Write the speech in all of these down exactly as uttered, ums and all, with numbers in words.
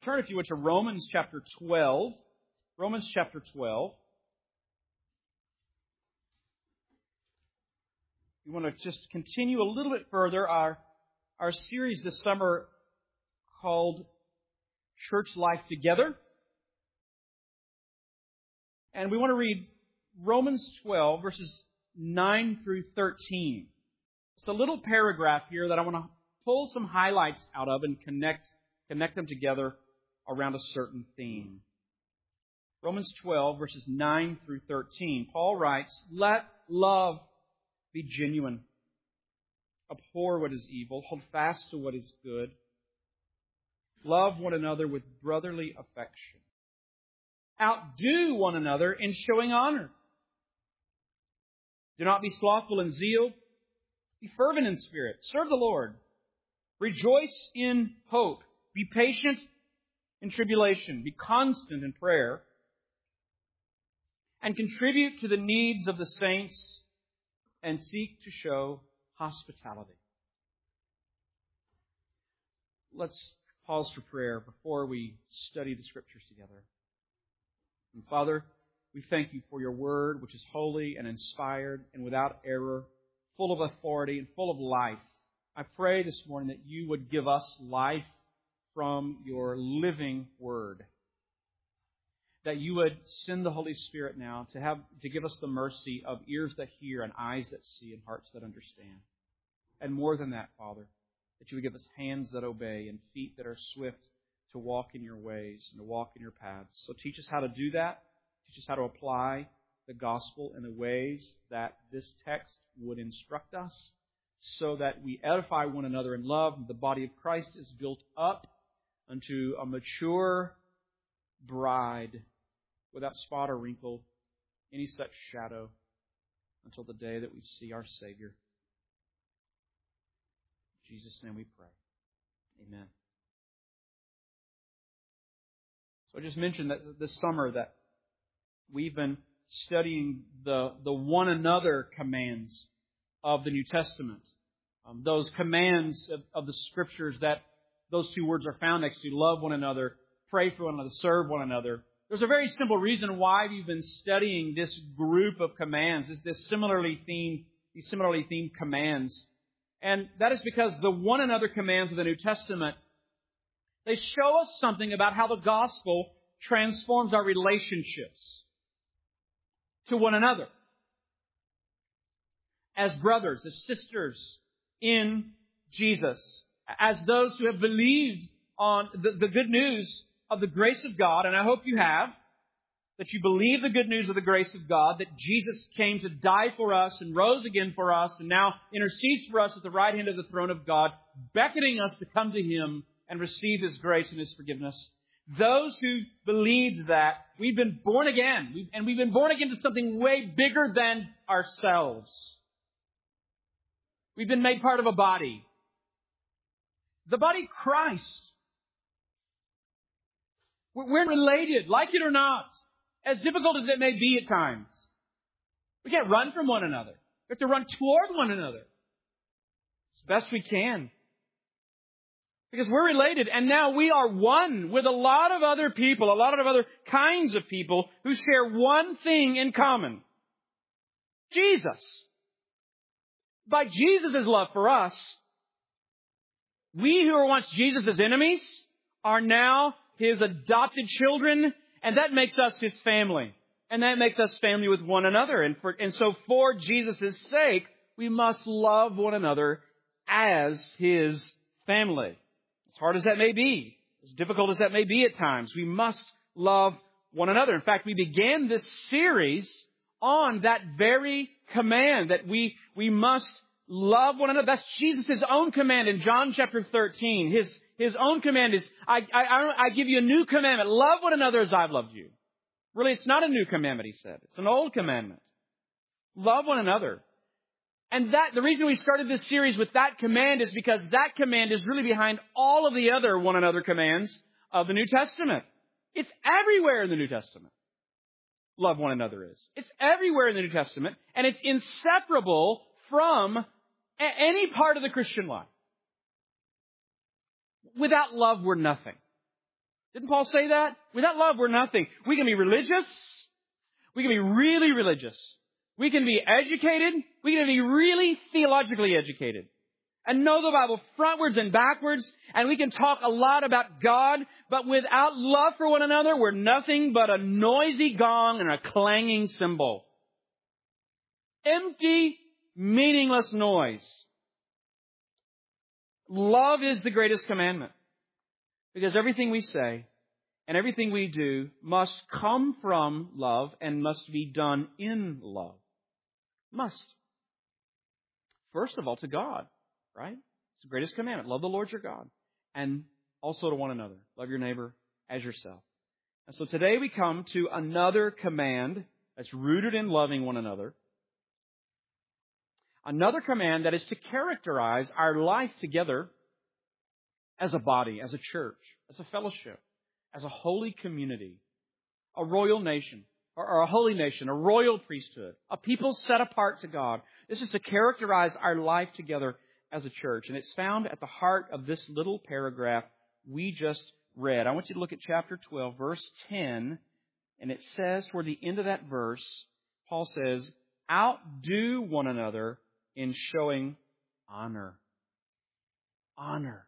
turn, if you would, to Romans chapter twelve. Romans chapter twelve. We want to just continue a little bit further our, our series this summer called Church Life Together. And we want to read Romans twelve, verses nine through thirteen. It's a little paragraph here that I want to pull some highlights out of and connect, connect them together around a certain theme. Romans twelve, verses nine through thirteen. Paul writes, "Let love be genuine. Abhor what is evil. Hold fast to what is good. Love one another with brotherly affection. Outdo one another in showing honor. Do not be slothful in zeal. Be fervent in spirit. Serve the Lord. Rejoice in hope. Be patient in tribulation. Be constant in prayer. And contribute to the needs of the saints and seek to show hospitality." Let's pause for prayer before we study the Scriptures together. And Father, we thank You for Your Word, which is holy and inspired and without error, full of authority and full of life. I pray this morning that You would give us life from Your living Word. That You would send the Holy Spirit now to have to give us the mercy of ears that hear and eyes that see and hearts that understand. And more than that, Father, that You would give us hands that obey and feet that are swift to walk in Your ways and to walk in Your paths. So teach us how to do that. Teach us how to apply the gospel in the ways that this text would instruct us, so that we edify one another in love, and the body of Christ is built up unto a mature bride without spot or wrinkle, any such shadow, until the day that we see our Savior. In Jesus' name we pray. Amen. So I just mentioned that this summer that we've been studying the, the one another commands of the New Testament. Um, those commands of, of the Scriptures that those two words are found next to: love one another, pray for one another, serve one another. There's a very simple reason why we've been studying this group of commands, this, this similarly themed, these similarly themed commands. And that is because the one another commands of the New Testament, they show us something about how the gospel transforms our relationships to one another. As brothers, as sisters in Jesus, as those who have believed on the, the good news of the grace of God, and I hope you have, that you believe the good news of the grace of God, that Jesus came to die for us and rose again for us and now intercedes for us at the right hand of the throne of God, beckoning us to come to Him and receive His grace and His forgiveness. Those who believed that, we've been born again, we've, and we've been born again to something way bigger than ourselves. We've been made part of a body. The body of Christ. We're related, like it or not, as difficult as it may be at times. We can't run from one another. We have to run toward one another as best we can. Because we're related, and now we are one with a lot of other people, a lot of other kinds of people who share one thing in common: Jesus. By Jesus' love for us, we who were once Jesus' enemies are now His adopted children, and that makes us His family. And that makes us family with one another. And, for, and so for Jesus' sake, we must love one another as His family. As hard as that may be, as difficult as that may be at times, we must love one another. In fact, we began this series on that very command that we, we must love one another. That's Jesus' own command in John chapter thirteen. His, his own command is, I, I, I give you a new commandment. Love one another as I've loved you. Really, it's not a new commandment, He said. It's an old commandment. Love one another. And that, the reason we started this series with that command is because that command is really behind all of the other one another commands of the New Testament. It's everywhere in the New Testament. Love one another is. It's everywhere in the New Testament, and it's inseparable from a- any part of the Christian life. Without love, we're nothing. Didn't Paul say that? Without love, we're nothing. We can be religious. We can be really religious. We can be educated. We can be really theologically educated and know the Bible frontwards and backwards. And we can talk a lot about God, but without love for one another, we're nothing but a noisy gong and a clanging cymbal. Empty, meaningless noise. Love is the greatest commandment. Because everything we say and everything we do must come from love and must be done in love. Must. First of all, to God, right? It's the greatest commandment. Love the Lord your God. And also to one another. Love your neighbor as yourself. And so today we come to another command that's rooted in loving one another. Another command that is to characterize our life together as a body, as a church, as a fellowship, as a holy community, a royal nation, or, or a holy nation, a royal priesthood, a people set apart to God. This is to characterize our life together as a church. And it's found at the heart of this little paragraph we just read. I want you to look at chapter twelve, verse ten. And it says, toward the end of that verse, Paul says, outdo one another in showing honor. Honor.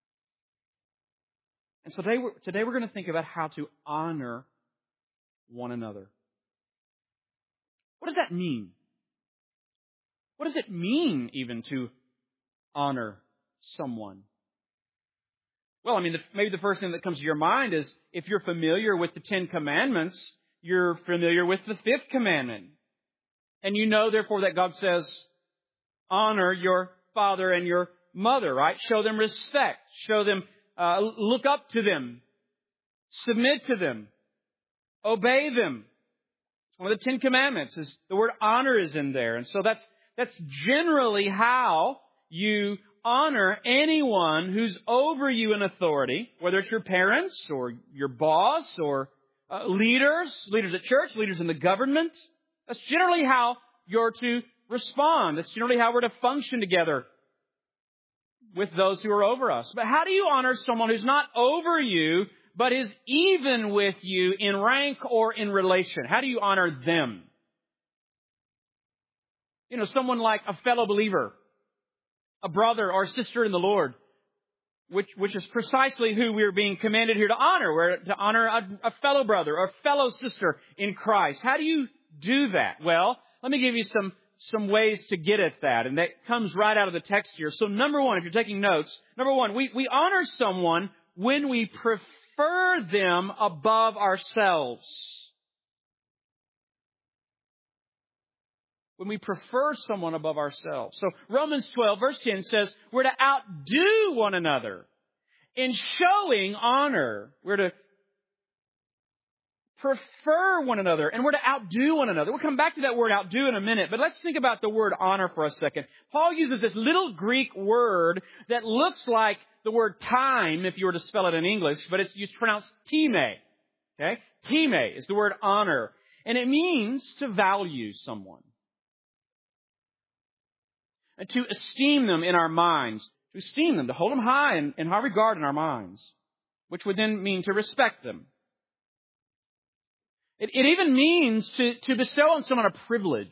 And so today we're, today we're going to think about how to honor one another. What does that mean? What does it mean even to honor someone? Well, I mean, the, maybe the first thing that comes to your mind is if you're familiar with the Ten Commandments, you're familiar with the fifth commandment. And you know, therefore, that God says, honor your father and your mother, right? Show them respect. Show them Uh, look up to them. Submit to them. Obey them. One of the Ten Commandments is the word honor is in there. And so that's, that's generally how you honor anyone who's over you in authority, whether it's your parents or your boss or uh, leaders, leaders at church, leaders in the government. That's generally how you're to respond. That's generally how we're to function together with those who are over us. But how do you honor someone who's not over you, but is even with you in rank or in relation? How do you honor them? You know, someone like a fellow believer, a brother or sister in the Lord, which, which is precisely who we're being commanded here to honor. We're to honor a, a fellow brother or fellow sister in Christ. How do you do that? Well, let me give you some some ways to get at that. And that comes right out of the text here. So number one, if you're taking notes, number one, we, we honor someone when we prefer them above ourselves. When we prefer someone above ourselves. So Romans twelve verse ten says we're to outdo one another in showing honor. We're to prefer one another, and we're to outdo one another. We'll come back to that word outdo in a minute, but let's think about the word honor for a second. Paul uses this little Greek word that looks like the word time, if you were to spell it in English, but it's, it's pronounced time. Okay? Time is the word honor, and it means to value someone. And to esteem them in our minds. To esteem them, to hold them high in, in high regard in our minds, which would then mean to respect them. It, it even means to, to bestow on someone a privilege.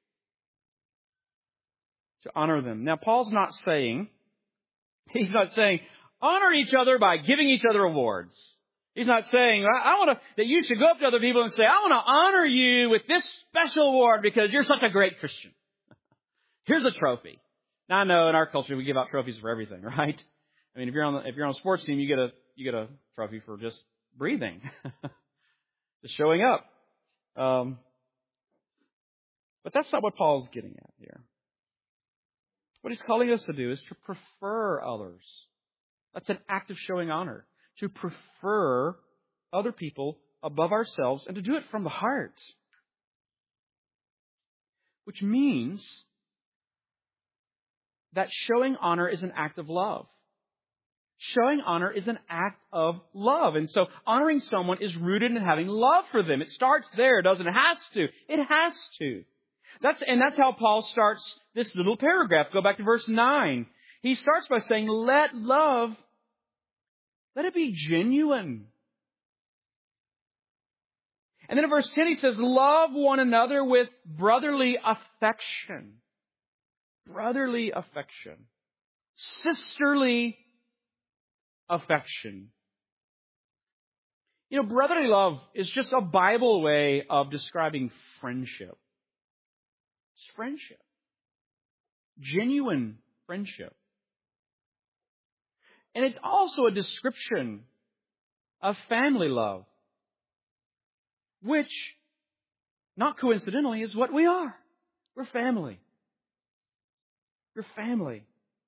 To honor them. Now, Paul's not saying, he's not saying, honor each other by giving each other awards. He's not saying, I, I want to, that you should go up to other people and say, I want to honor you with this special award because you're such a great Christian. Here's a trophy. Now, I know in our culture we give out trophies for everything, right? I mean, if you're on the, if you're on a sports team, you get a, you get a trophy for just breathing. Just showing up. Um, but that's not what Paul's getting at here. What he's calling us to do is to prefer others. That's an act of showing honor. To prefer other people above ourselves and to do it from the heart. Which means that showing honor is an act of love. Showing honor is an act of love. And so honoring someone is rooted in having love for them. It starts there, doesn't it? It has to. It has to. That's, and that's how Paul starts this little paragraph. Go back to verse nine. He starts by saying, let love, let it be genuine. And then in verse ten he says, love one another with brotherly affection. Brotherly affection. Sisterly affection. You know, brotherly love is just a Bible way of describing friendship. It's friendship. Genuine friendship. And it's also a description of family love, which, not coincidentally, is what we are. We're family. We're family.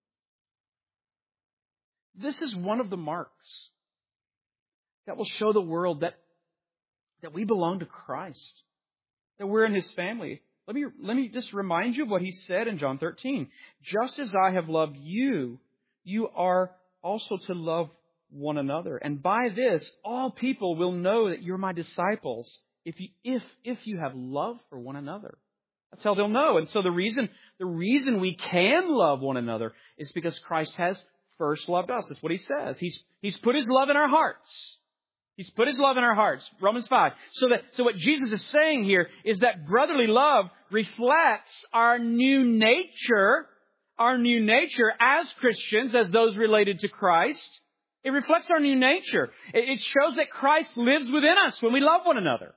This is one of the marks that will show the world that, that we belong to Christ, that we're in His family. Let me, let me just remind you of what He said in John thirteen. Just as I have loved you, you are also to love one another. And by this, all people will know that you're my disciples if you, if, if you have love for one another. That's how they'll know. And so the reason, the reason we can love one another is because Christ has first loved us. That's what He says. He's, He's put His love in our hearts. He's put His love in our hearts. Romans five. So that, so what Jesus is saying here is that brotherly love reflects our new nature, our new nature as Christians, as those related to Christ. It reflects our new nature. It shows that Christ lives within us when we love one another.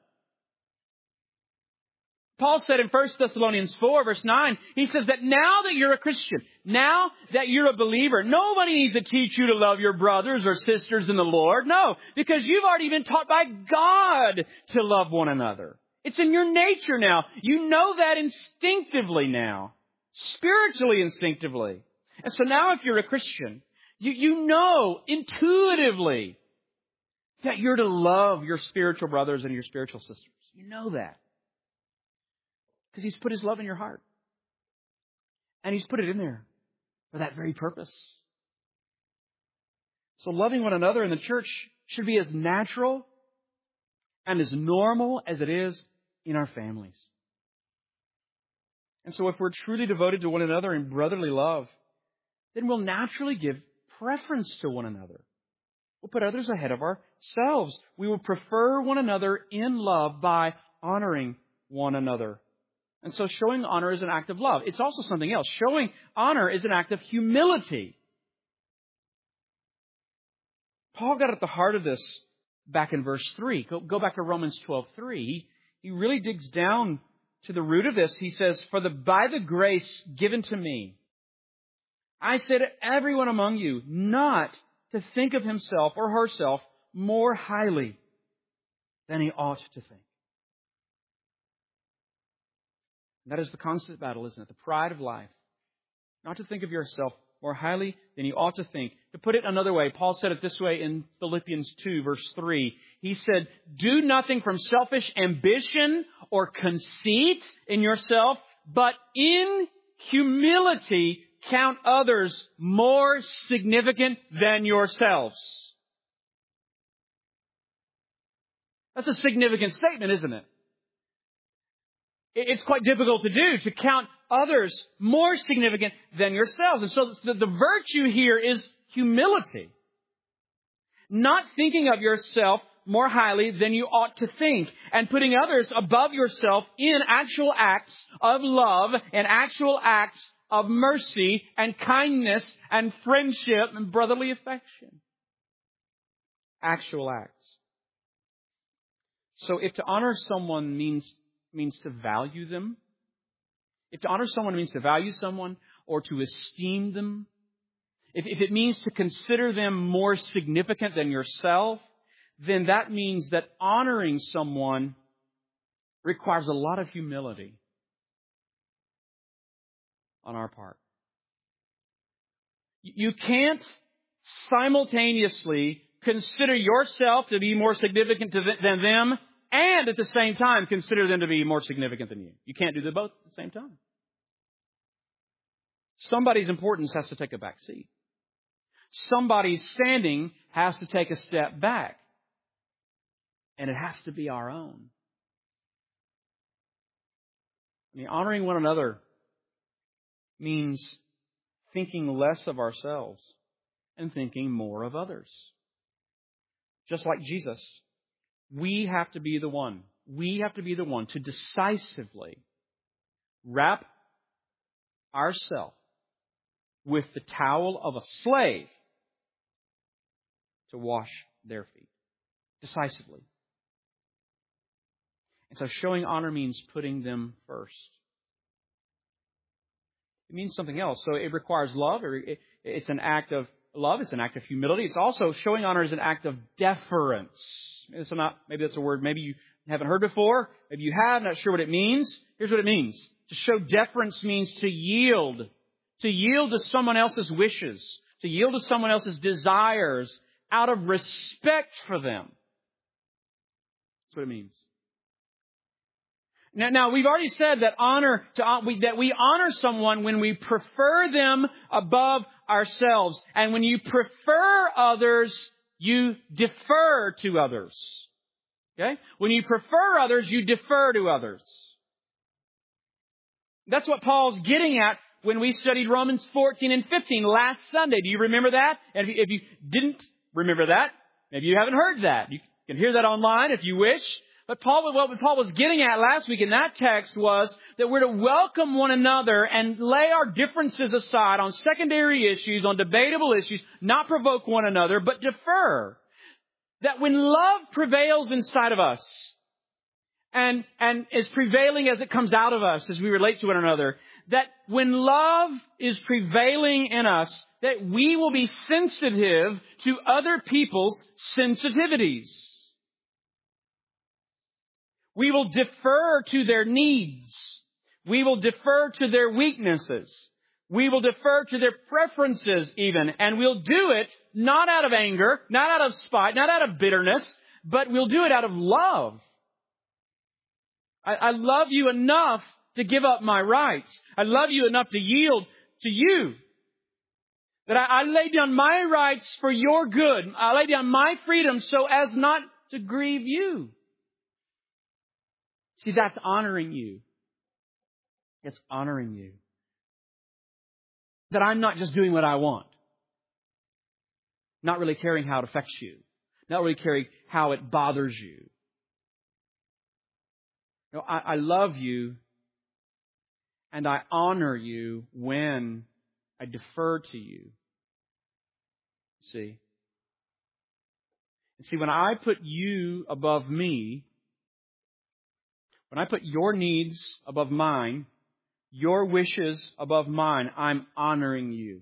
Paul said in First Thessalonians four, verse nine, he says that now that you're a Christian, now that you're a believer, nobody needs to teach you to love your brothers or sisters in the Lord. No, because you've already been taught by God to love one another. It's in your nature now. You know that instinctively now, spiritually instinctively. And so now if you're a Christian, you, you know intuitively that you're to love your spiritual brothers and your spiritual sisters. You know that. Because He's put His love in your heart. And He's put it in there for that very purpose. So loving one another in the church should be as natural and as normal as it is in our families. And so if we're truly devoted to one another in brotherly love, then we'll naturally give preference to one another. We'll put others ahead of ourselves. We will prefer one another in love by honoring one another. And so showing honor is an act of love. It's also something else. Showing honor is an act of humility. Paul got at the heart of this back in verse three. Go, go back to Romans twelve three. He, he really digs down to the root of this. He says, For the by the grace given to me, I say to everyone among you not to think of himself or herself more highly than he ought to think. That is the constant battle, isn't it? The pride of life. Not to think of yourself more highly than you ought to think. To put it another way, Paul said it this way in Philippians two, verse three. He said, Do nothing from selfish ambition or conceit in yourself, but in humility count others more significant than yourselves. That's a significant statement, isn't it? It's quite difficult to do, to count others more significant than yourselves. And so the, the virtue here is humility. Not thinking of yourself more highly than you ought to think, and putting others above yourself in actual acts of love and actual acts of mercy and kindness and friendship and brotherly affection. Actual acts. So if to honor someone means means to value them, if to honor someone means to value someone or to esteem them, if, if it means to consider them more significant than yourself, then that means that honoring someone requires a lot of humility on our part. You can't simultaneously consider yourself to be more significant to th- than them and at the same time consider them to be more significant than you. You can't do them both at the same time. Somebody's importance has to take a back seat. Somebody's standing has to take a step back. And it has to be our own. I mean, honoring one another means thinking less of ourselves and thinking more of others. Just like Jesus, we have to be the one. we have to be the one to decisively wrap ourselves with the towel of a slave to wash their feet. Decisively. And so showing honor means putting them first. It means something else. So it requires love. It's an act of love. It's an act of humility. It's also showing honor is an act of deference. It's not, maybe that's a word maybe you haven't heard before. Maybe you have, not sure what it means. Here's what it means. To show deference means to yield. To yield to someone else's wishes. To yield to someone else's desires out of respect for them. That's what it means. Now, now we've already said that honor to we, that we honor someone when we prefer them above ourselves, and when you prefer others, you defer to others. Okay? When you prefer others, you defer to others. That's what Paul's getting at when we studied Romans fourteen and fifteen last Sunday. Do you remember that? And if you, if you didn't remember that, maybe you haven't heard that. You can hear that online if you wish. But Paul, what Paul was getting at last week in that text was that we're to welcome one another and lay our differences aside on secondary issues, on debatable issues, not provoke one another, but defer. That when love prevails inside of us and, and is prevailing as it comes out of us as we relate to one another, that when love is prevailing in us, that we will be sensitive to other people's sensitivities. We will defer to their needs. We will defer to their weaknesses. We will defer to their preferences even. And we'll do it not out of anger, not out of spite, not out of bitterness, but we'll do it out of love. I, I love you enough to give up my rights. I love you enough to yield to you. That I, I lay down my rights for your good. I lay down my freedom so as not to grieve you. See, that's honoring you. It's honoring you. That I'm not just doing what I want. Not really caring how it affects you. Not really caring how it bothers you. No, I, I love you and I honor you when I defer to you. See? And see, when I put you above me, when I put your needs above mine, your wishes above mine, I'm honoring you.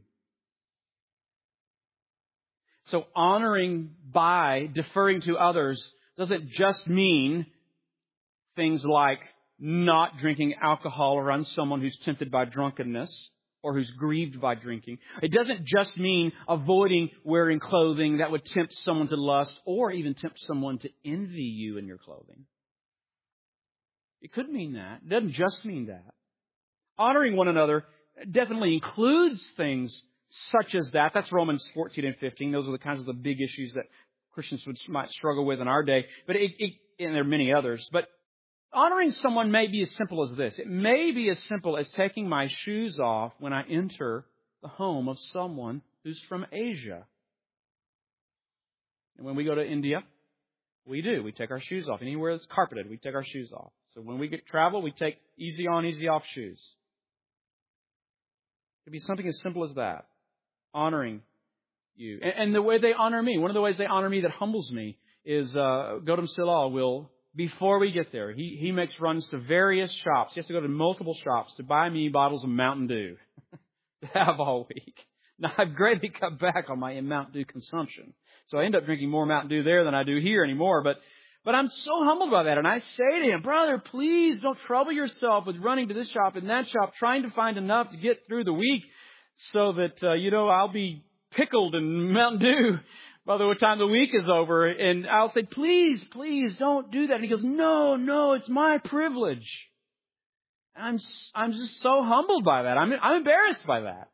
So honoring by deferring to others doesn't just mean things like not drinking alcohol around someone who's tempted by drunkenness or who's grieved by drinking. It doesn't just mean avoiding wearing clothing that would tempt someone to lust or even tempt someone to envy you in your clothing. It could mean that. It doesn't just mean that. Honoring one another definitely includes things such as that. That's Romans fourteen and fifteen. Those are the kinds of the big issues that Christians would, might struggle with in our day. But it, it, and there are many others. But honoring someone may be as simple as this. It may be as simple as taking my shoes off when I enter the home of someone who's from Asia. And when we go to India, we do. We take our shoes off. Anywhere that's carpeted, we take our shoes off. So when we get travel, we take easy on, easy off shoes. It could be something as simple as that. Honoring you. And, and the way they honor me, one of the ways they honor me that humbles me is uh, Gautam Silal will, before we get there, he, he makes runs to various shops. He has to go to multiple shops to buy me bottles of Mountain Dew to have all week. Now, I've greatly cut back on my Mountain Dew consumption. So I end up drinking more Mountain Dew there than I do here anymore. But But I'm so humbled by that. And I say to him, brother, please don't trouble yourself with running to this shop and that shop, trying to find enough to get through the week so that, uh, you know, I'll be pickled in Mountain Dew by the time the week is over. And I'll say, please, please don't do that. And he goes, no, no, it's my privilege. And I'm, I'm just so humbled by that. I'm, I'm embarrassed by that.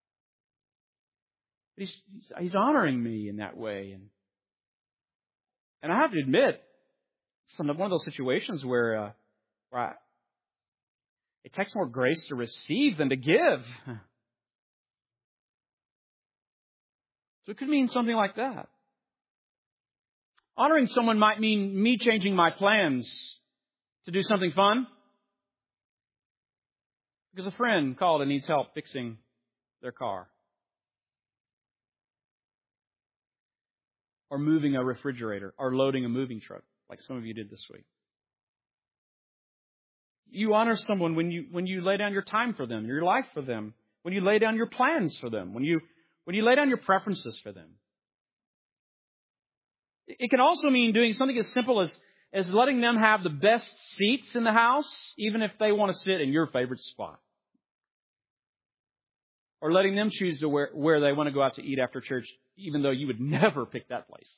He's, he's honoring me in that way. And, and I have to admit, some one of those situations where, uh, where I, it takes more grace to receive than to give. So it could mean something like that. Honoring someone might mean me changing my plans to do something fun? Because a friend called and needs help fixing their car. Or moving a refrigerator, or loading a moving truck, like some of you did this week. You honor someone when you when you lay down your time for them, your life for them, when you lay down your plans for them, when you when you lay down your preferences for them. It can also mean doing something as simple as, as letting them have the best seats in the house, even if they want to sit in your favorite spot. Or letting them choose to where, where they want to go out to eat after church, even though you would never pick that place.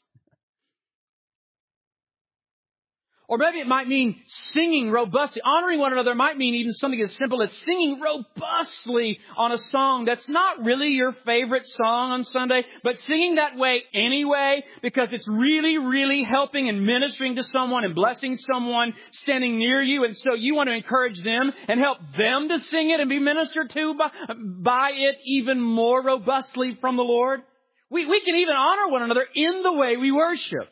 Or maybe it might mean singing robustly. Honoring one another might mean even something as simple as singing robustly on a song that's not really your favorite song on Sunday, but singing that way anyway because it's really, really helping and ministering to someone and blessing someone standing near you. And so you want to encourage them and help them to sing it and be ministered to by, by it even more robustly from the Lord. We, we can even honor one another in the way we worship.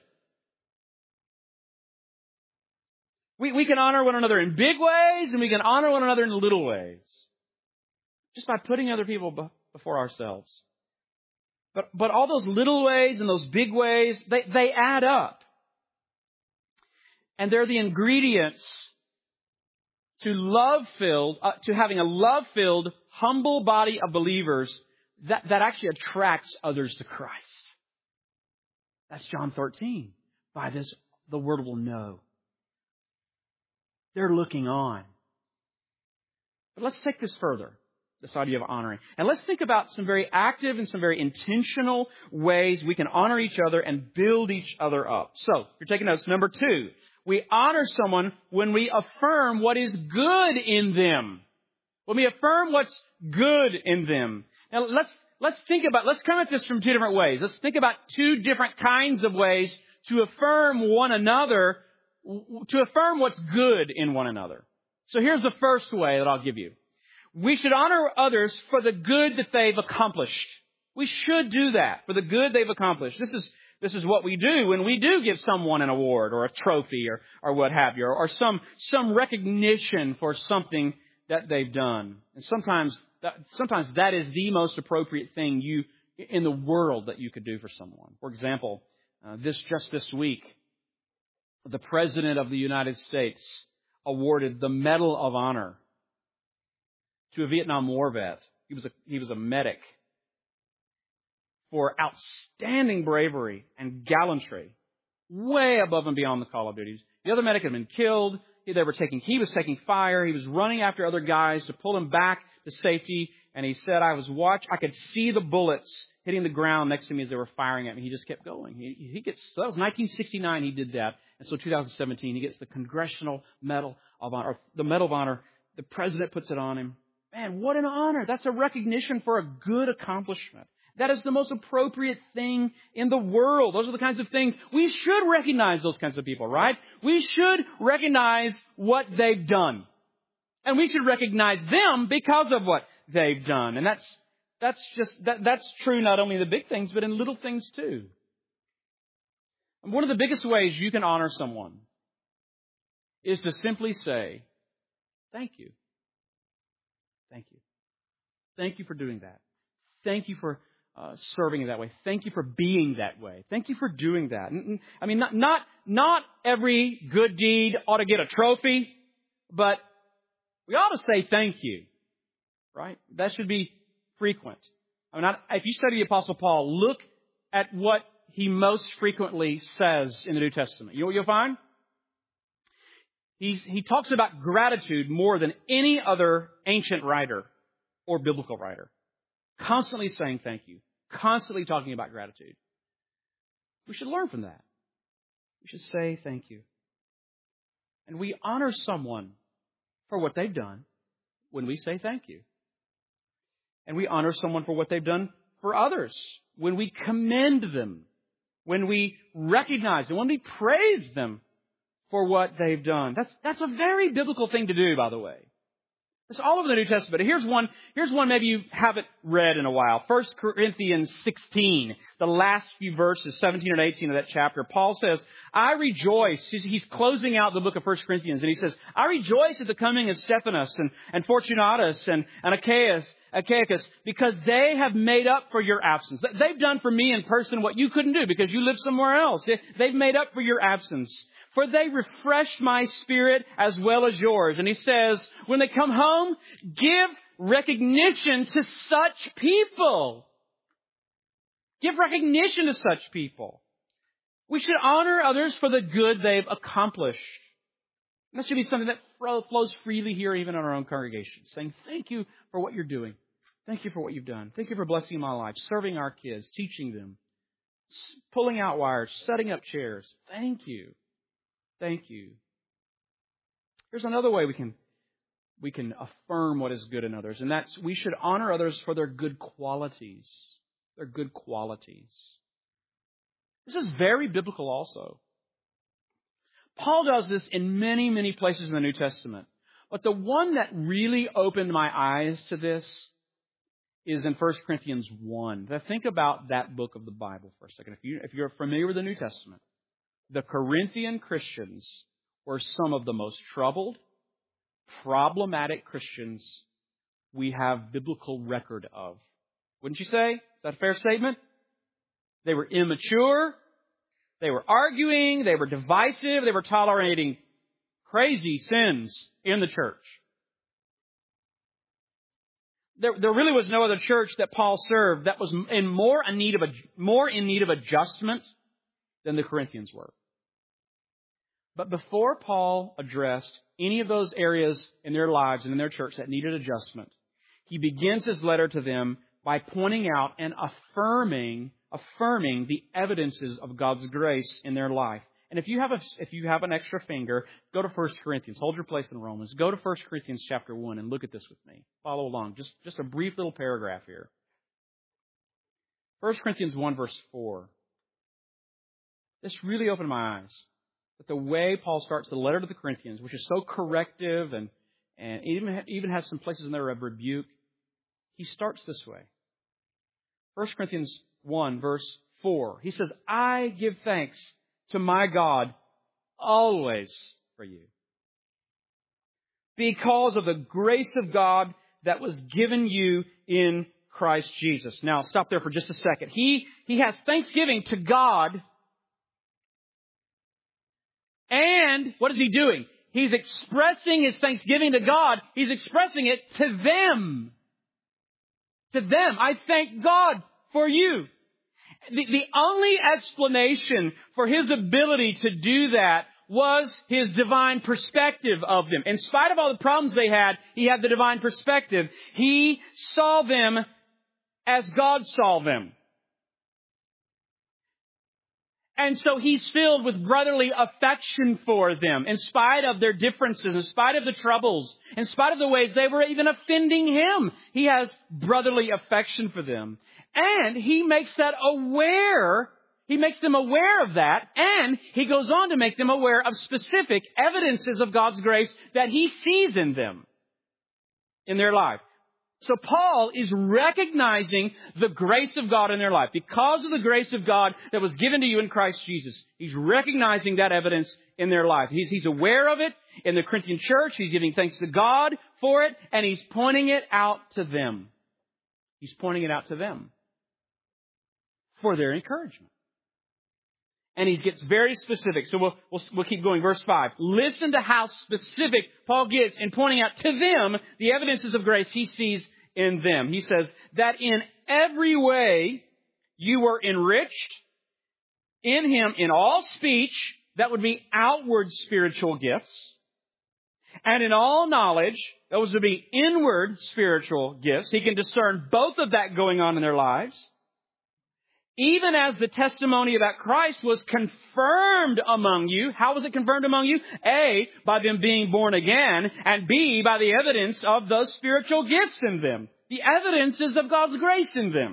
We, we can honor one another in big ways, and we can honor one another in little ways. Just by putting other people b- before ourselves. But, but all those little ways and those big ways, they, they add up. And they're the ingredients to love-filled, uh, to having a love-filled, humble body of believers that, that actually attracts others to Christ. That's John thirteen. By this, the world will know. They're looking on. But let's take this further, this idea of honoring. And let's think about some very active and some very intentional ways we can honor each other and build each other up. So, if you're taking notes, number two, we honor someone when we affirm what is good in them. When we affirm what's good in them. Now, let's, let's think about, let's come at this from two different ways. Let's think about two different kinds of ways to affirm one another, to affirm what's good in one another. So here's the first way that I'll give you. We should honor others for the good that they've accomplished. We should do that for the good they've accomplished. This is this is what we do when we do give someone an award or a trophy or, or what have you, or, or some some recognition for something that they've done. And sometimes that, sometimes that is the most appropriate thing you in the world that you could do for someone. For example, uh, this just this week, the President of the United States awarded the Medal of Honor to a Vietnam War vet. He was a, he was a medic for outstanding bravery and gallantry, way above and beyond the call of duties. The other medic had been killed. They were taking, he was taking fire. He was running after other guys to pull him back to safety. And he said, I was watch, I could see the bullets hitting the ground next to me as they were firing at me. He just kept going. He, he gets, so that was nineteen sixty-nine he did that. And so two thousand seventeen, he gets the Congressional Medal of Honor, or the Medal of Honor. The President puts it on him. Man, what an honor. That's a recognition for a good accomplishment. That is the most appropriate thing in the world. Those are the kinds of things. We should recognize those kinds of people, right? We should recognize what they've done. And we should recognize them because of what they've done. And that's that's just that that's true not only in the big things, but in little things too. And one of the biggest ways you can honor someone is to simply say, thank you. Thank you. Thank you for doing that. Thank you for uh, serving that way. Thank you for being that way. Thank you for doing that. I mean, not, not, not every good deed ought to get a trophy, but we ought to say thank you, right? That should be frequent. I mean, not, if you study the Apostle Paul, look at what he most frequently says in the New Testament. You know what you'll find? He's, he talks about gratitude more than any other ancient writer or biblical writer. Constantly saying thank you. Constantly talking about gratitude. We should learn from that. We should say thank you. And we honor someone for what they've done when we say thank you. And we honor someone for what they've done for others when we commend them, when we recognize them, when we praise them for what they've done. That's, that's a very biblical thing to do, by the way. It's all over the New Testament. Here's one, here's one maybe you haven't read in a while. First Corinthians sixteen, the last few verses, seventeen and eighteen of that chapter. Paul says, I rejoice. He's, he's closing out the book of First Corinthians, and he says, I rejoice at the coming of Stephanas and, and Fortunatus and, and Achaeus, Achaicus, because they have made up for your absence. They've done for me in person what you couldn't do because you live somewhere else. They've made up for your absence. For they refreshed my spirit as well as yours. And he says, when they come home, give recognition to such people. Give recognition to such people. We should honor others for the good they've accomplished. And that should be something that flows freely here, even in our own congregation. Saying, thank you for what you're doing. Thank you for what you've done. Thank you for blessing my life, serving our kids, teaching them, pulling out wires, setting up chairs. Thank you. Thank you. Here's another way we can we can affirm what is good in others, and that's we should honor others for their good qualities. Their good qualities. This is very biblical also. Paul does this in many, many places in the New Testament. But the one that really opened my eyes to this is in First Corinthians one. Now think about that book of the Bible for a second. If you if you're familiar with the New Testament, the Corinthian Christians were some of the most troubled, problematic Christians we have biblical record of. Wouldn't you say? Is that a fair statement? They were immature. They were arguing. They were divisive. They were tolerating crazy sins in the church. There, there really was no other church that Paul served that was in more in need of a, more in need of adjustment than the Corinthians were. But before Paul addressed any of those areas in their lives and in their church that needed adjustment, he begins his letter to them by pointing out and affirming, affirming the evidences of God's grace in their life. And if you have a, if you have an extra finger, go to First Corinthians. Hold your place in Romans. Go to First Corinthians chapter one and look at this with me. Follow along. Just, just a brief little paragraph here. First Corinthians one verse four. This really opened my eyes. But the way Paul starts the letter to the Corinthians, which is so corrective and, and even, even has some places in there of rebuke, he starts this way. First Corinthians one, verse four. He says, I give thanks to my God always for you, because of the grace of God that was given you in Christ Jesus. Now, stop there for just a second. He, he has thanksgiving to God. And what is he doing? He's expressing his thanksgiving to God. He's expressing it to them. To them. I thank God for you. The, the only explanation for his ability to do that was his divine perspective of them. In spite of all the problems they had, he had the divine perspective. He saw them as God saw them. And so he's filled with brotherly affection for them, in spite of their differences, in spite of the troubles, in spite of the ways they were even offending him. He has brotherly affection for them. And he makes that aware, he makes them aware of that, and he goes on to make them aware of specific evidences of God's grace that he sees in them, in their life. So Paul is recognizing the grace of God in their life. Because of the grace of God that was given to you in Christ Jesus, he's recognizing that evidence in their life. He's, he's aware of it in the Corinthian church. He's giving thanks to God for it, and he's pointing it out to them. He's pointing it out to them for their encouragement. And he gets very specific. So we'll, we'll, we'll keep going. Verse five. Listen to how specific Paul gets in pointing out to them the evidences of grace he sees in them. He says that in every way you were enriched in him in all speech, that would be outward spiritual gifts, and in all knowledge, those would be inward spiritual gifts. He can discern both of that going on in their lives. Even as the testimony about Christ was confirmed among you. How was it confirmed among you? A, by them being born again, and B, by the evidence of those spiritual gifts in them. The evidences of God's grace in them.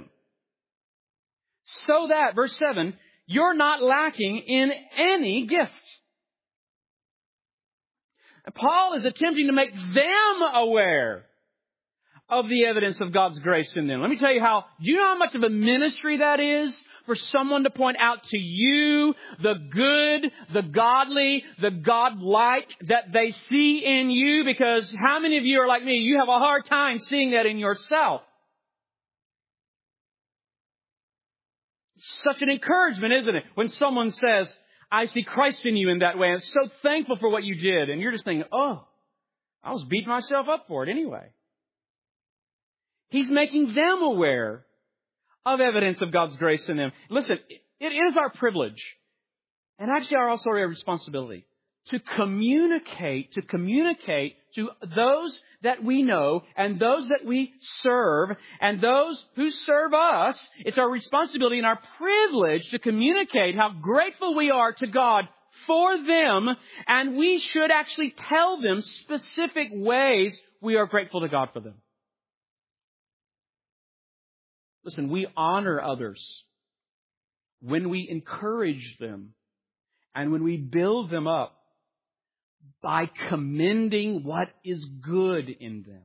So that, verse seven, you're not lacking in any gift. Paul is attempting to make them aware of the evidence of God's grace in them. Let me tell you how, do you know how much of a ministry that is for someone to point out to you the good, the godly, the godlike that they see in you? Because how many of you are like me? You have a hard time seeing that in yourself. It's such an encouragement, isn't it? When someone says, I see Christ in you in that way. I'm so thankful for what you did. And you're just thinking, oh, I was beating myself up for it anyway. He's making them aware of evidence of God's grace in them. Listen, it is our privilege, and actually our also our responsibility, to communicate, to communicate to those that we know and those that we serve and those who serve us. It's our responsibility and our privilege to communicate how grateful we are to God for them, and we should actually tell them specific ways we are grateful to God for them. Listen, we honor others when we encourage them and when we build them up by commending what is good in them.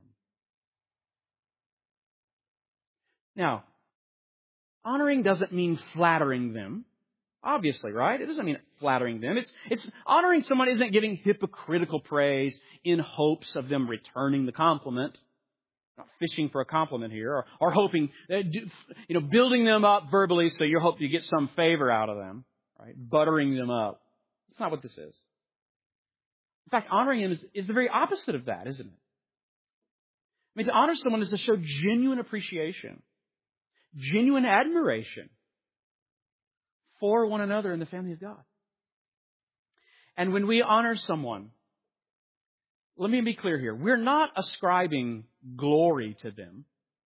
Now, honoring doesn't mean flattering them. Obviously, right? It doesn't mean flattering them. It's, it's honoring someone isn't giving hypocritical praise in hopes of them returning the compliment. Not fishing for a compliment here, or, or hoping, you know, building them up verbally so you hope you get some favor out of them, right? Buttering them up. That's not what this is. In fact, honoring them is, is the very opposite of that, isn't it? I mean, to honor someone is to show genuine appreciation, genuine admiration for one another in the family of God. And when we honor someone, let me be clear here. We're not ascribing glory to them.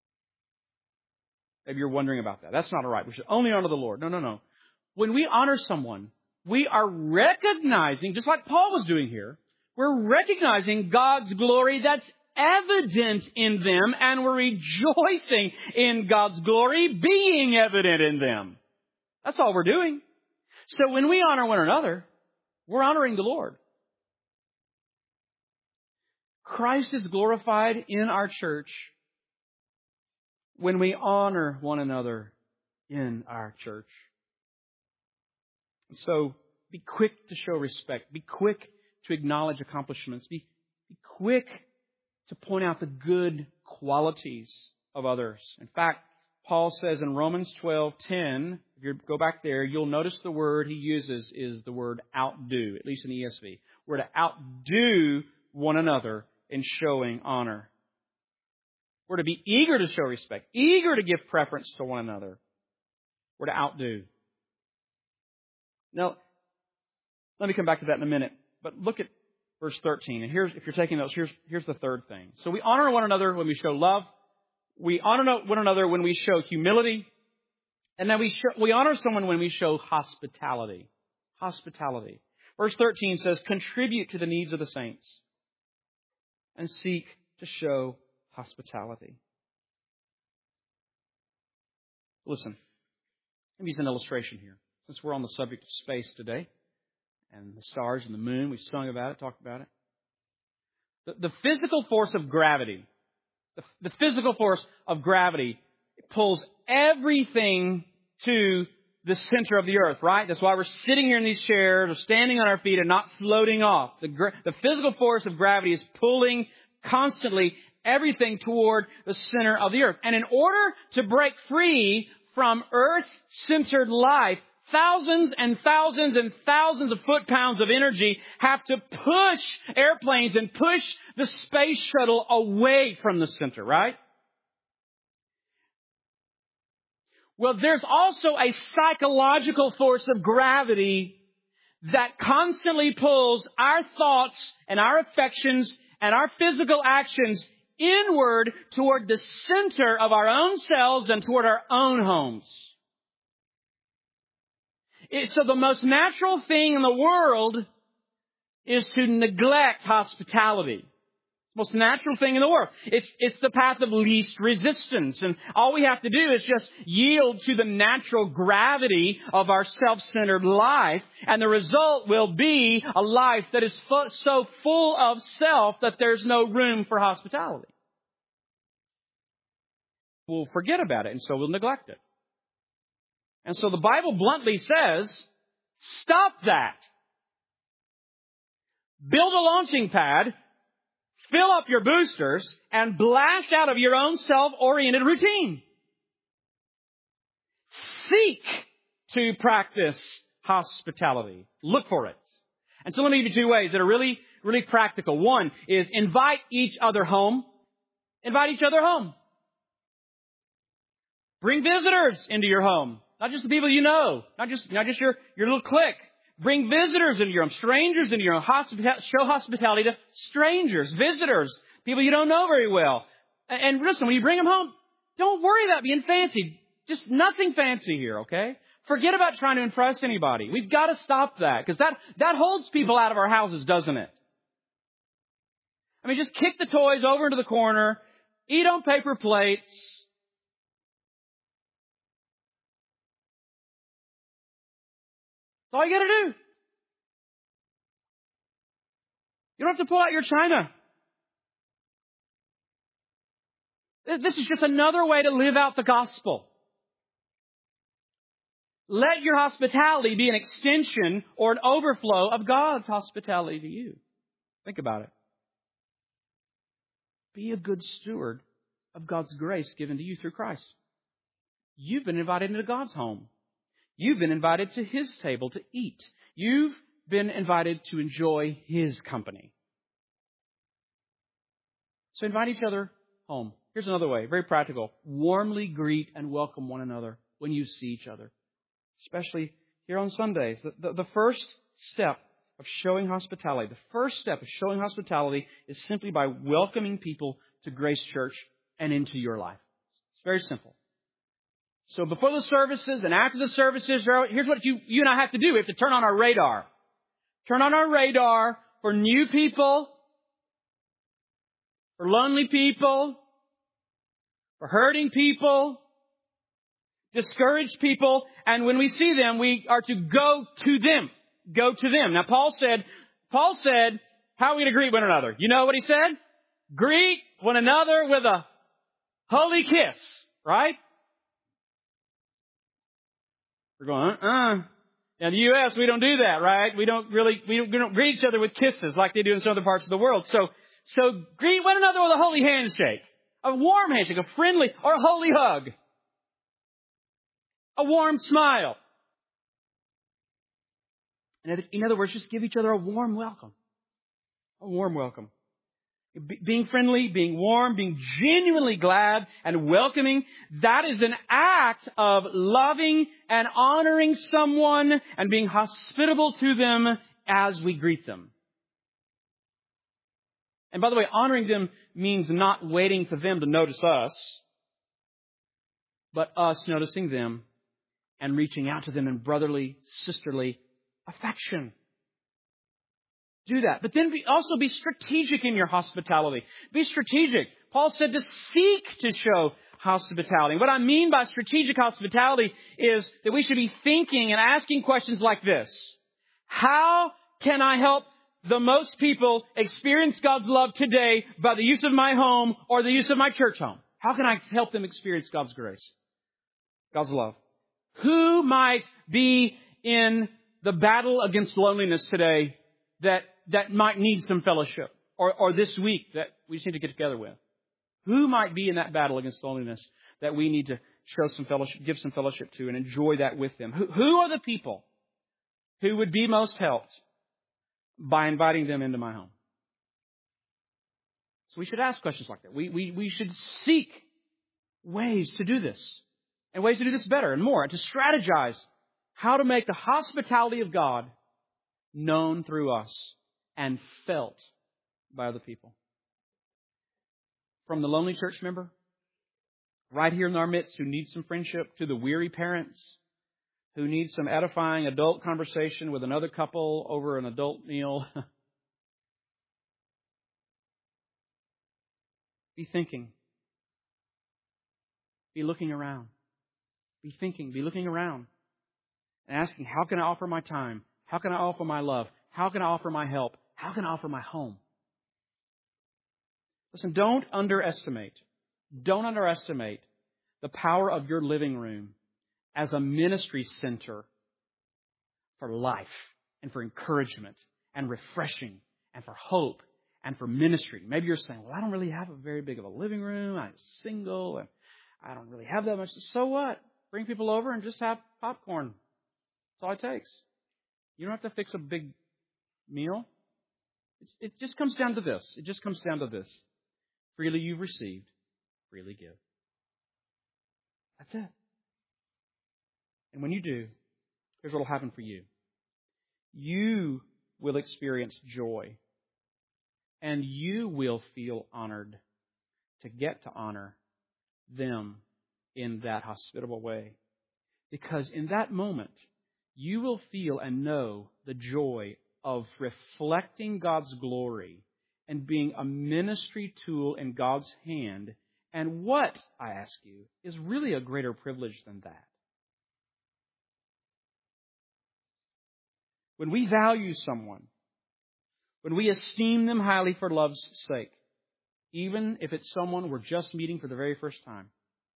Maybe you're wondering about that. That's not all right. We should only honor the Lord. No, no, no. When we honor someone, we are recognizing, just like Paul was doing here, we're recognizing God's glory that's evident in them, and we're rejoicing in God's glory being evident in them. That's all we're doing. So when we honor one another, we're honoring the Lord. Christ is glorified in our church when we honor one another in our church. So be quick to show respect. Be quick to acknowledge accomplishments. Be, be quick to point out the good qualities of others. In fact, Paul says in Romans twelve ten, if you go back there, you'll notice the word he uses is the word outdo, at least in the E S V. We're to outdo one another in showing honor. We're to be eager to show respect, eager to give preference to one another. We're to outdo. Now, let me come back to that in a minute. But look at verse thirteen. And here's, if you're taking notes, here's, here's the third thing. So we honor one another when we show love. We honor one another when we show humility. And then we show, we honor someone when we show hospitality. Hospitality. Verse thirteen says, contribute to the needs of the saints and seek to show hospitality. Listen, let me use an illustration here. Since we're on the subject of space today, and the stars and the moon, we've sung about it, talked about it. The, the physical force of gravity, the, the physical force of gravity pulls everything to the center of the earth, right? That's why we're sitting here in these chairs or standing on our feet and not floating off. The, the physical force of gravity is pulling constantly everything toward the center of the earth. And in order to break free from earth-centered life, thousands and thousands and thousands of foot-pounds of energy have to push airplanes and push the space shuttle away from the center, right? Well, there's also a psychological force of gravity that constantly pulls our thoughts and our affections and our physical actions inward toward the center of our own selves and toward our own homes. It, so the most natural thing in the world is to neglect hospitality. Most natural thing in the world. It's, it's the path of least resistance. And all we have to do is just yield to the natural gravity of our self-centered life. And the result will be a life that is fu- so full of self that there's no room for hospitality. We'll forget about it, and so we'll neglect it. And so the Bible bluntly says, stop that. Build a launching pad, fill up your boosters, and blast out of your own self-oriented routine. Seek to practice hospitality. Look for it. And so let me give you two ways that are really, really practical. One is invite each other home. Invite each other home. Bring visitors into your home. Not just the people you know. Not just, not just your, your little clique. Bring visitors into your home. Strangers into your home. Hospita- show hospitality to strangers, visitors, people you don't know very well. And, and listen, when you bring them home, don't worry about being fancy. Just nothing fancy here, okay? Forget about trying to impress anybody. We've got to stop that, because that, that holds people out of our houses, doesn't it? I mean, just kick the toys over into the corner, eat on paper plates. That's all you got to do. You don't have to pull out your china. This is just another way to live out the gospel. Let your hospitality be an extension or an overflow of God's hospitality to you. Think about it. Be a good steward of God's grace given to you through Christ. You've been invited into God's home. You've been invited to His table to eat. You've been invited to enjoy His company. So invite each other home. Here's another way, very practical. Warmly greet and welcome one another when you see each other. Especially here on Sundays. The, the, the first step of showing hospitality, the first step of showing hospitality is simply by welcoming people to Grace Church and into your life. It's very simple. So before the services and after the services, here's what you, you and I have to do. We have to turn on our radar. Turn on our radar for new people, for lonely people, for hurting people, discouraged people. And when we see them, we are to go to them. Go to them. Now, Paul said, Paul said, how are we going to greet one another? You know what he said? Greet one another with a holy kiss, right? We're going, uh-uh. Now, in the U S, we don't do that, right? We don't really, we don't, we don't greet each other with kisses like they do in some other parts of the world. So, so greet one another with a holy handshake, a warm handshake, a friendly, or a holy hug, a warm smile. In other words, just give each other a warm welcome. A warm welcome. Be- being friendly, being warm, being genuinely glad and welcoming, that is an act of loving and honoring someone and being hospitable to them as we greet them. And by the way, honoring them means not waiting for them to notice us, but us noticing them and reaching out to them in brotherly, sisterly affection. Do that. But then be, also be strategic in your hospitality. Be strategic. Paul said to seek to show hospitality. What I mean by strategic hospitality is that we should be thinking and asking questions like this. How can I help the most people experience God's love today by the use of my home or the use of my church home? How can I help them experience God's grace, God's love? Who might be in the battle against loneliness today that that might need some fellowship, or, or this week that we just need to get together with? Who might be in that battle against loneliness that we need to show some fellowship, give some fellowship to, and enjoy that with them? Who, who are the people who would be most helped by inviting them into my home? So we should ask questions like that. We, we, we should seek ways to do this, and ways to do this better and more, and to strategize how to make the hospitality of God known through us and felt by other people. From the lonely church member, right here in our midst, who needs some friendship, to the weary parents who need some edifying adult conversation with another couple over an adult meal. Be thinking. Be looking around. Be thinking. Be looking around. And asking, how can I offer my time? How can I offer my love? How can I offer my help? How can I offer my home? Listen, don't underestimate. Don't underestimate the power of your living room as a ministry center for life and for encouragement and refreshing and for hope and for ministry. Maybe you're saying, well, I don't really have a very big of a living room. I'm single and I don't really have that much. So what? Bring people over and just have popcorn. That's all it takes. You don't have to fix a big meal. It's, it just comes down to this. It just comes down to this. Freely you've received, freely give. That's it. And when you do, here's what will happen for you. You will experience joy. And you will feel honored to get to honor them in that hospitable way. Because in that moment, you will feel and know the joy of reflecting God's glory and being a ministry tool in God's hand. And what, I ask you, is really a greater privilege than that? When we value someone, when we esteem them highly for love's sake, even if it's someone we're just meeting for the very first time,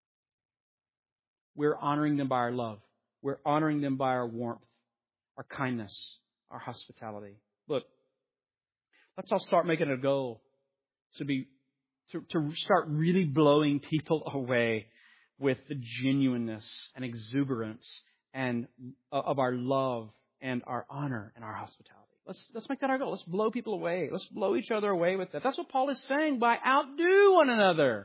we're honoring them by our love. We're honoring them by our warmth, our kindness, our hospitality. Look, let's all start making it a goal to be to, to start really blowing people away with the genuineness and exuberance and of our love and our honor and our hospitality. Let's let's make that our goal. Let's blow people away. Let's blow each other away with that. That's what Paul is saying by outdo one another.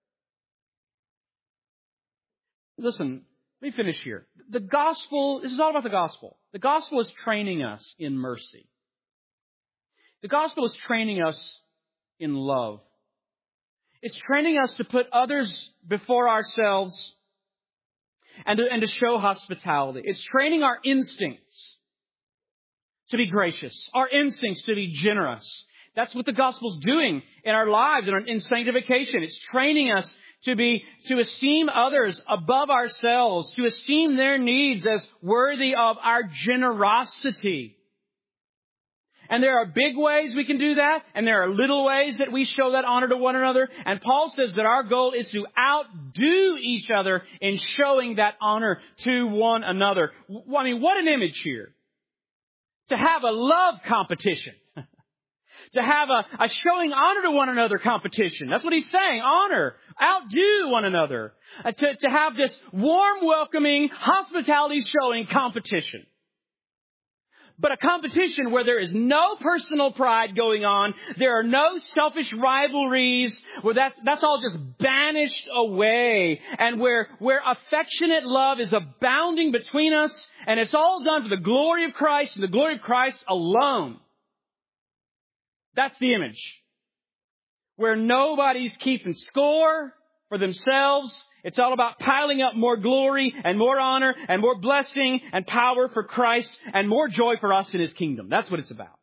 Listen, let me finish here. The gospel, this is all about the gospel. The gospel is training us in mercy. The gospel is training us in love. It's training us to put others before ourselves and to, and to show hospitality. It's training our instincts to be gracious, our instincts to be generous. That's what the gospel's doing in our lives and in sanctification. It's training us to be, to esteem others above ourselves, to esteem their needs as worthy of our generosity. And there are big ways we can do that, and there are little ways that we show that honor to one another. And Paul says that our goal is to outdo each other in showing that honor to one another. I mean, what an image here. To have a love competition. To have a, a showing honor to one another competition. That's what he's saying. Honor. Outdo one another. Uh, to, to have this warm, welcoming, hospitality showing competition. But a competition where there is no personal pride going on. There are no selfish rivalries. Where that's, that's all just banished away. And where, where affectionate love is abounding between us. And it's all done for the glory of Christ and the glory of Christ alone. That's the image. Where nobody's keeping score for themselves. It's all about piling up more glory and more honor and more blessing and power for Christ and more joy for us in His kingdom. That's what it's about.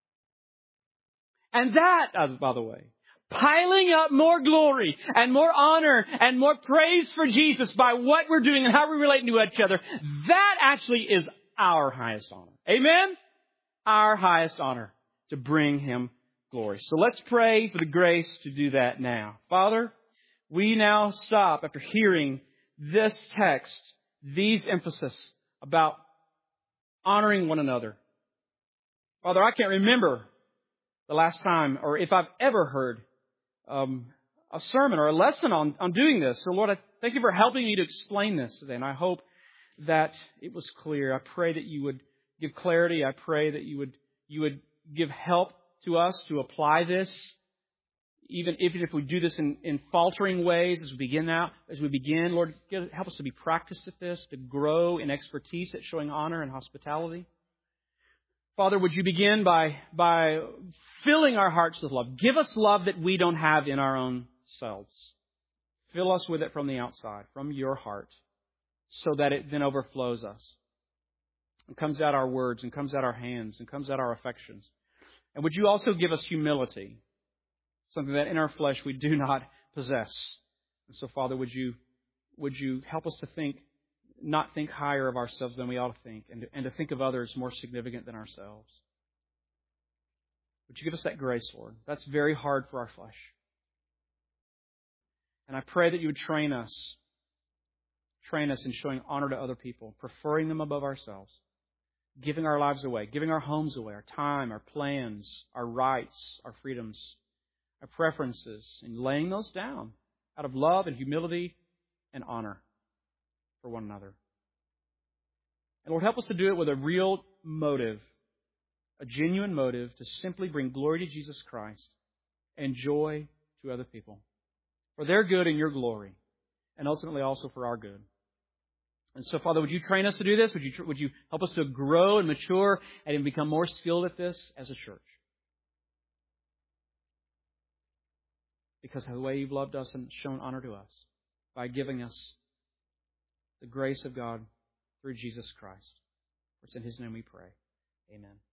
And that, by the way, piling up more glory and more honor and more praise for Jesus by what we're doing and how we're relating to each other, that actually is our highest honor. Amen? Our highest honor to bring Him glory. So let's pray for the grace to do that now. Father, we now stop after hearing this text, these emphasis about honoring one another. Father, I can't remember the last time or if I've ever heard um, a sermon or a lesson on, on doing this. So Lord, I thank You for helping me to explain this today. And I hope that it was clear. I pray that You would give clarity. I pray that You would, you would give help to us to apply this. Even if, if we do this in, in faltering ways as we begin now, as we begin, Lord, help us to be practiced at this, to grow in expertise at showing honor and hospitality. Father, would You begin by, by filling our hearts with love. Give us love that we don't have in our own selves. Fill us with it from the outside, from Your heart, so that it then overflows us. And comes out our words, and comes out our hands, and comes out our affections. And would You also give us humility? Something that in our flesh we do not possess. And so, Father, would you would you help us to think, not think higher of ourselves than we ought to think, and to, and to think of others more significant than ourselves. Would you give us that grace, Lord? That's very hard for our flesh. And I pray that you would train us, train us in showing honor to other people, preferring them above ourselves, giving our lives away, giving our homes away, our time, our plans, our rights, our freedoms, our preferences, and laying those down out of love and humility and honor for one another. And Lord, help us to do it with a real motive, a genuine motive to simply bring glory to Jesus Christ and joy to other people, for their good and your glory, and ultimately also for our good. And so, Father, would you train us to do this? Would you, would you help us to grow and mature and become more skilled at this as a church? Because of the way you've loved us and shown honor to us by giving us the grace of God through Jesus Christ. For it's in His name we pray. Amen.